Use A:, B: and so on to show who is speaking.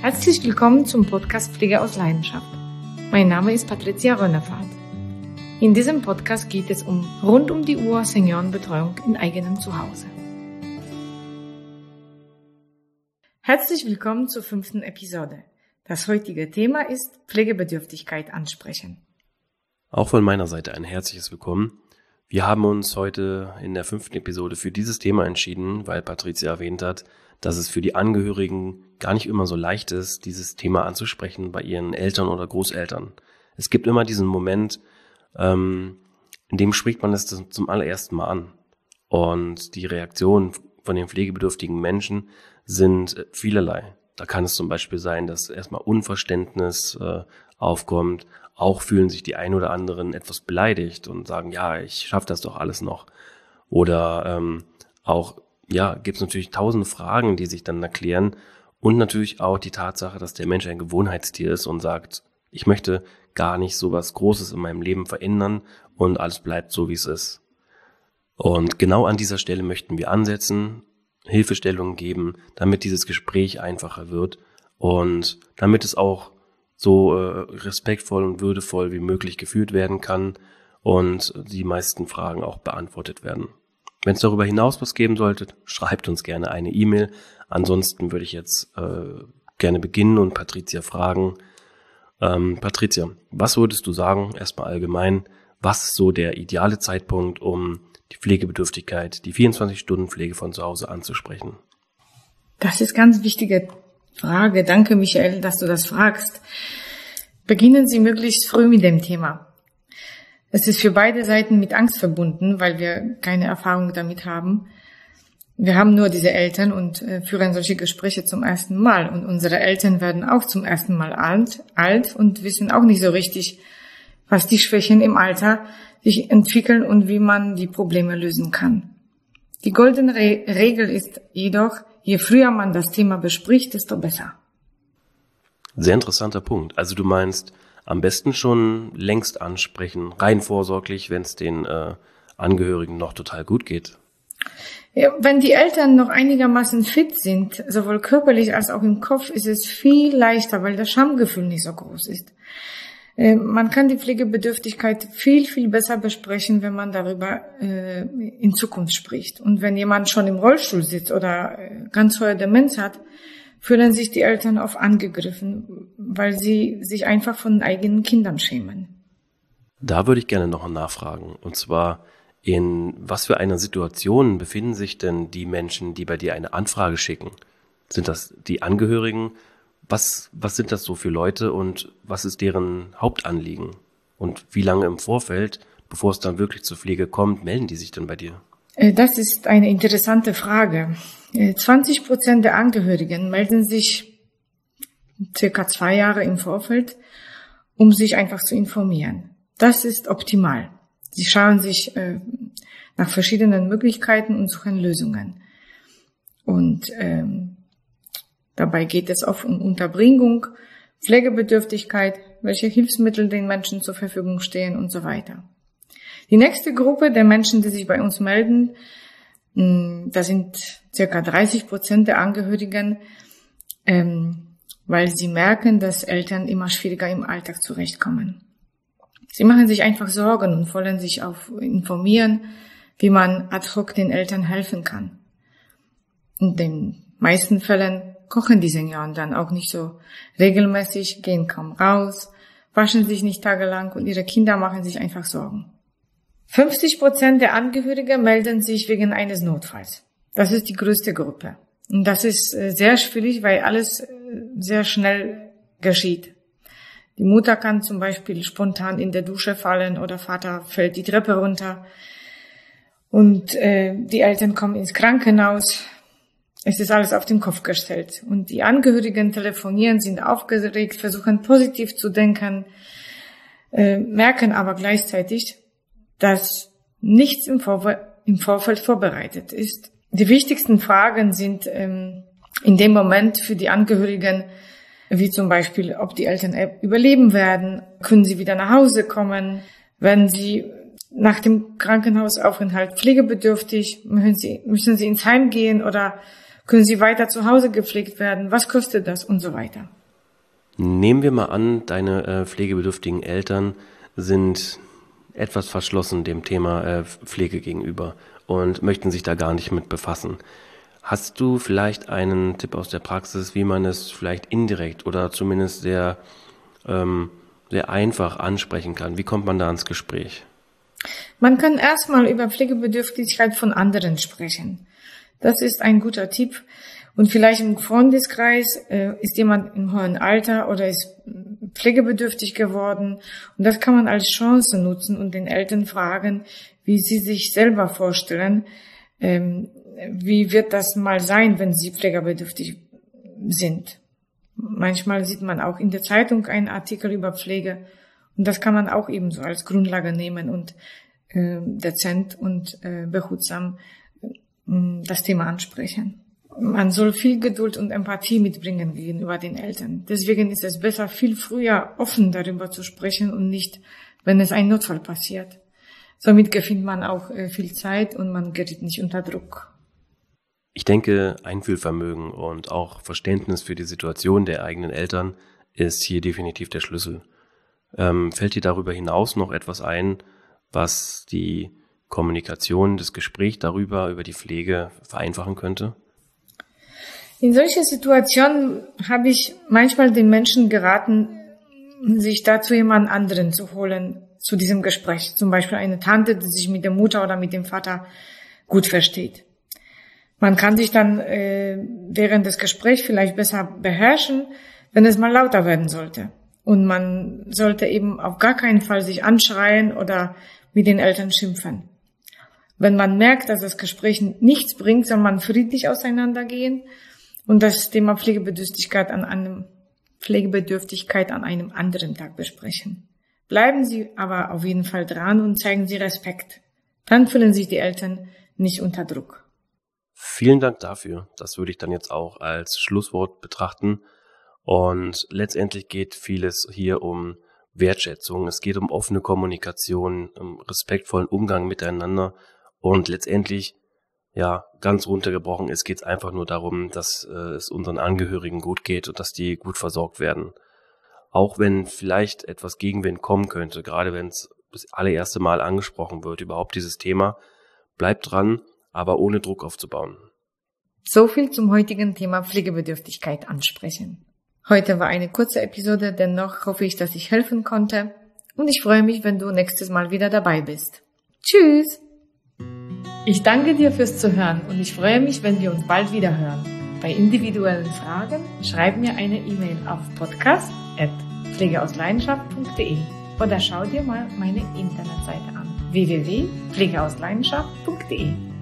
A: Herzlich willkommen zum Podcast Pflege aus Leidenschaft. Mein Name ist Patricia Rönnefahrt. In diesem Podcast geht es um rund um die Uhr Seniorenbetreuung in eigenem Zuhause. Herzlich willkommen zur 5. Episode. Das heutige Thema ist Pflegebedürftigkeit ansprechen.
B: Auch von meiner Seite ein herzliches Willkommen. Wir haben uns heute in der 5. Episode für dieses Thema entschieden, weil Patricia erwähnt hat, dass es für die Angehörigen gar nicht immer so leicht ist, dieses Thema anzusprechen bei ihren Eltern oder Großeltern. Es gibt immer diesen Moment, in dem spricht man es zum allerersten Mal an. Und die Reaktionen von den pflegebedürftigen Menschen sind vielerlei. Da kann es zum Beispiel sein, dass erstmal Unverständnis aufkommt. Auch fühlen sich die ein oder anderen etwas beleidigt und sagen, ja, ich schaffe das doch alles noch. Oder gibt es natürlich tausende Fragen, die sich dann erklären. Und natürlich auch die Tatsache, dass der Mensch ein Gewohnheitstier ist und sagt, ich möchte gar nicht so was Großes in meinem Leben verändern und alles bleibt so, wie es ist. Und genau an dieser Stelle möchten wir ansetzen, Hilfestellungen geben, damit dieses Gespräch einfacher wird und damit es auch so respektvoll und würdevoll wie möglich geführt werden kann und die meisten Fragen auch beantwortet werden. Wenn es darüber hinaus was geben sollte, schreibt uns gerne eine E-Mail. Ansonsten würde ich jetzt gerne beginnen und Patricia fragen. Patricia, was würdest du sagen, erstmal allgemein, was ist so der ideale Zeitpunkt, um die Pflegebedürftigkeit, die 24-Stunden-Pflege von zu Hause anzusprechen?
A: Das ist eine ganz wichtige Frage. Danke, Michael, dass du das fragst. Beginnen Sie möglichst früh mit dem Thema. Es ist für beide Seiten mit Angst verbunden, weil wir keine Erfahrung damit haben. Wir haben nur diese Eltern und führen solche Gespräche zum ersten Mal. Und unsere Eltern werden auch zum ersten Mal alt und wissen auch nicht so richtig, was die Schwächen im Alter sich entwickeln und wie man die Probleme lösen kann. Die goldene Regel ist jedoch, je früher man das Thema bespricht, desto besser.
B: Sehr interessanter Punkt. Also du meinst, am besten schon längst ansprechen, rein vorsorglich, wenn es den Angehörigen noch total gut geht.
A: Ja, wenn die Eltern noch einigermaßen fit sind, sowohl körperlich als auch im Kopf, ist es viel leichter, weil das Schamgefühl nicht so groß ist. Man kann die Pflegebedürftigkeit viel, viel besser besprechen, wenn man darüber in Zukunft spricht. Und wenn jemand schon im Rollstuhl sitzt oder ganz hohe Demenz hat, fühlen sich die Eltern oft angegriffen, weil sie sich einfach von eigenen Kindern schämen.
B: Da würde ich gerne noch nachfragen. Und zwar, in was für einer Situation befinden sich denn die Menschen, die bei dir eine Anfrage schicken? Sind das die Angehörigen? Was sind das so für Leute und was ist deren Hauptanliegen? Und wie lange im Vorfeld, bevor es dann wirklich zur Pflege kommt, melden die sich denn bei dir?
A: Das ist eine interessante Frage. 20% der Angehörigen melden sich circa 2 Jahre im Vorfeld, um sich einfach zu informieren. Das ist optimal. Sie schauen sich nach verschiedenen Möglichkeiten und suchen Lösungen. Und dabei geht es oft um Unterbringung, Pflegebedürftigkeit, welche Hilfsmittel den Menschen zur Verfügung stehen und so weiter. Die nächste Gruppe der Menschen, die sich bei uns melden, das sind circa 30% der Angehörigen, weil sie merken, dass Eltern immer schwieriger im Alltag zurechtkommen. Sie machen sich einfach Sorgen und wollen sich auch informieren, wie man ad hoc den Eltern helfen kann. In den meisten Fällen kochen die Senioren dann auch nicht so regelmäßig, gehen kaum raus, waschen sich nicht tagelang und ihre Kinder machen sich einfach Sorgen. 50% der Angehörigen melden sich wegen eines Notfalls. Das ist die größte Gruppe. Und das ist sehr schwierig, weil alles sehr schnell geschieht. Die Mutter kann zum Beispiel spontan in der Dusche fallen oder Vater fällt die Treppe runter. Und die Eltern kommen ins Krankenhaus. Es ist alles auf den Kopf gestellt. Und die Angehörigen telefonieren, sind aufgeregt, versuchen positiv zu denken, merken aber gleichzeitig, dass nichts im Vorfeld vorbereitet ist. Die wichtigsten Fragen sind in dem Moment für die Angehörigen, wie zum Beispiel, ob die Eltern überleben werden, können sie wieder nach Hause kommen, werden sie nach dem Krankenhausaufenthalt pflegebedürftig, müssen sie ins Heim gehen oder Können sie weiter zu Hause gepflegt werden? Was kostet das? Und so weiter.
B: Nehmen wir mal an, deine pflegebedürftigen Eltern sind etwas verschlossen dem Thema Pflege gegenüber und möchten sich da gar nicht mit befassen. Hast du vielleicht einen Tipp aus der Praxis, wie man es vielleicht indirekt oder zumindest sehr einfach ansprechen kann? Wie kommt man da ins Gespräch?
A: Man kann erstmal über Pflegebedürftigkeit von anderen sprechen. Das ist ein guter Tipp. Und vielleicht im Freundeskreis ist jemand im hohen Alter oder ist pflegebedürftig geworden. Und das kann man als Chance nutzen und den Eltern fragen, wie sie sich selber vorstellen, wie wird das mal sein, wenn sie pflegebedürftig sind. Manchmal sieht man auch in der Zeitung einen Artikel über Pflege und das kann man auch ebenso als Grundlage nehmen und dezent und behutsam das Thema ansprechen. Man soll viel Geduld und Empathie mitbringen gegenüber den Eltern. Deswegen ist es besser, viel früher offen darüber zu sprechen und nicht, wenn es ein Notfall passiert. Somit gewinnt man auch viel Zeit und man gerät nicht unter Druck.
B: Ich denke, Einfühlvermögen und auch Verständnis für die Situation der eigenen Eltern ist hier definitiv der Schlüssel. Fällt dir darüber hinaus noch etwas ein, was die Kommunikation, das Gespräch über die Pflege vereinfachen könnte?
A: In solchen Situationen habe ich manchmal den Menschen geraten, sich dazu jemand anderen zu holen, zu diesem Gespräch. Zum Beispiel eine Tante, die sich mit der Mutter oder mit dem Vater gut versteht. Man kann sich dann während des Gesprächs vielleicht besser beherrschen, wenn es mal lauter werden sollte. Und man sollte eben auf gar keinen Fall sich anschreien oder mit den Eltern schimpfen. Wenn man merkt, dass das Gespräch nichts bringt, soll man friedlich auseinandergehen und das Thema Pflegebedürftigkeit an einem anderen Tag besprechen. Bleiben Sie aber auf jeden Fall dran und zeigen Sie Respekt. Dann fühlen sich die Eltern nicht unter Druck.
B: Vielen Dank dafür. Das würde ich dann jetzt auch als Schlusswort betrachten. Und letztendlich geht vieles hier um Wertschätzung. Es geht um offene Kommunikation, um respektvollen Umgang miteinander. Und letztendlich, ja, ganz runtergebrochen ist, geht es einfach nur darum, dass es unseren Angehörigen gut geht und dass die gut versorgt werden. Auch wenn vielleicht etwas Gegenwind kommen könnte, gerade wenn es das allererste Mal angesprochen wird, überhaupt dieses Thema, bleibt dran, aber ohne Druck aufzubauen.
A: So viel zum heutigen Thema Pflegebedürftigkeit ansprechen. Heute war eine kurze Episode, dennoch hoffe ich, dass ich helfen konnte und ich freue mich, wenn du nächstes Mal wieder dabei bist. Tschüss! Ich danke dir fürs Zuhören und ich freue mich, wenn wir uns bald wieder hören. Bei individuellen Fragen schreib mir eine E-Mail auf podcast@pflegeausleidenschaft.de oder schau dir mal meine Internetseite an www.pflegeausleidenschaft.de.